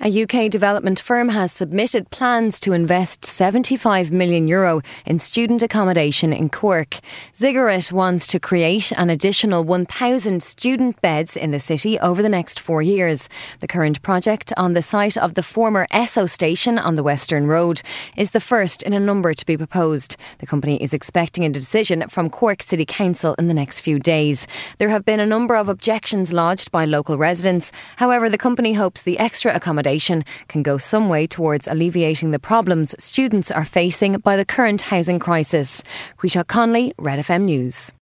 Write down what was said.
A UK development firm has submitted plans to invest €75 million in student accommodation in Cork. Ziggurat wants to create an additional 1,000 student beds in the city over the next 4 years. The current project, on the site of the former Esso station on the Western Road, is the first in a number to be proposed. The company is expecting a decision from Cork City Council in the next few days. There have been a number of objections lodged by local residents. However, the company hopes the extra accommodation can go some way towards alleviating the problems students are facing by the current housing crisis. Quisha Conley, Red FM News.